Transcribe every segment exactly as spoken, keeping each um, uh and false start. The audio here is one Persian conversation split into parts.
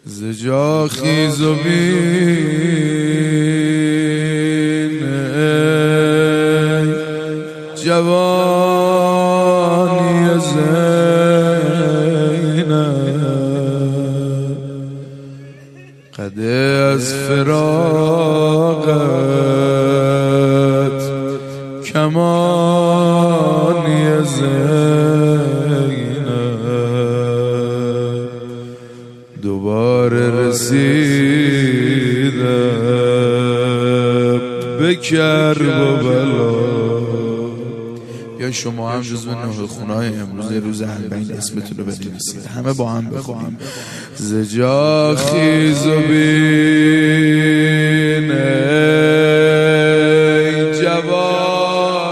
ز جا خیز و بین ای جوانی زینب، قده از فراقت کمانی زینب، دوباره رسیدم به کرب و بلا. یا شما هم جزو نه خونه‌های امروز روز اربعین اسمتون رو بنویسید، همه با هم بخونیم. ز جا خیز و بین ای جوان،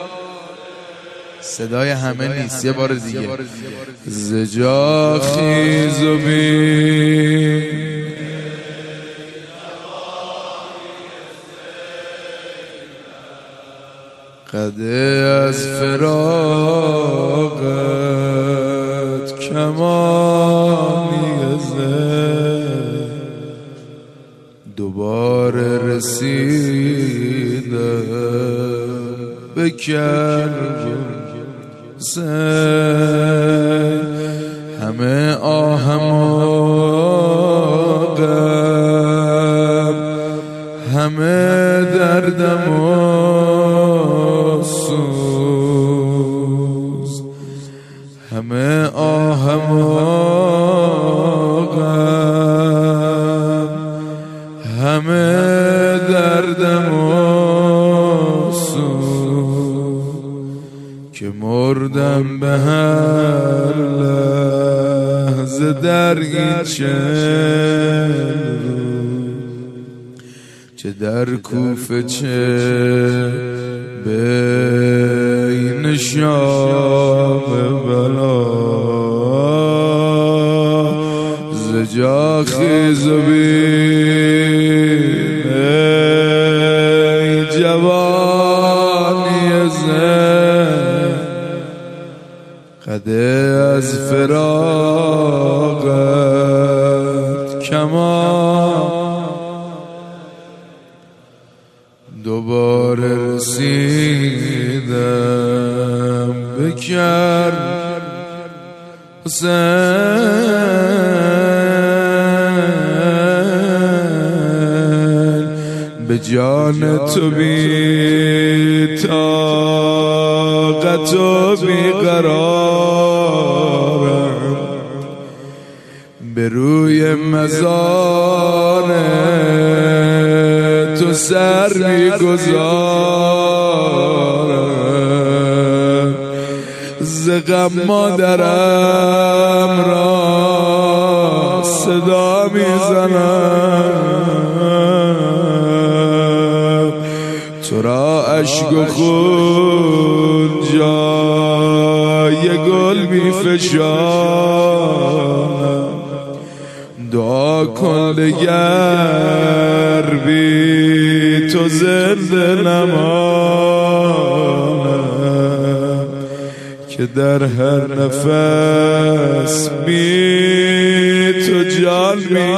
صدای همه نیست، یه بار دیگه. ز جا خیز و بین قده از فراقت کمانی زد، دوباره رسیدم به کرب سن، همه آهم و غم، همه دردم و سوز، همه آهم و غم، همه دردم و سوز، که مردم به هر لحظه در این چند چه در کوفه چه بین شام بلا. ز جا خیز و بین ای جوانی زن، قده از فراقت کمان، دوباره رسیدم به کرب حسین، به جان تو بی طاقت و بی قرارم، به روی مزار تو سر می گذارم، ز غم مادرم را صدا می زنم، تو را اشک و خون جای گل می فشانم، دعا کن دگر بی تو زنده نمانم، که در هر نفس بی تو جان می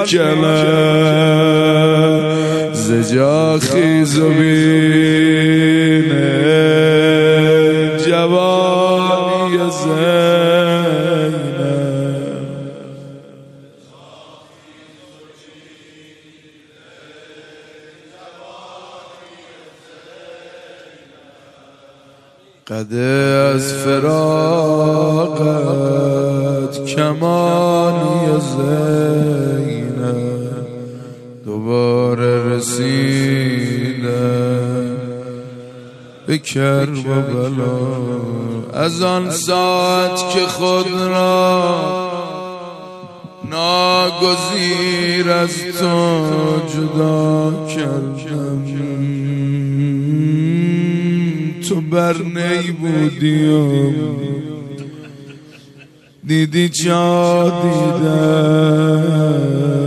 کنم. ز جا خیز و بین ای جوانی زینب، قده از فراقت کمانی زینب، دوباره رسیدم به کرب و بلا. از آن ساعت که خود را ناگزیر از تو جدا کردم، تو بر نی بودی و دیدی جا دیدم،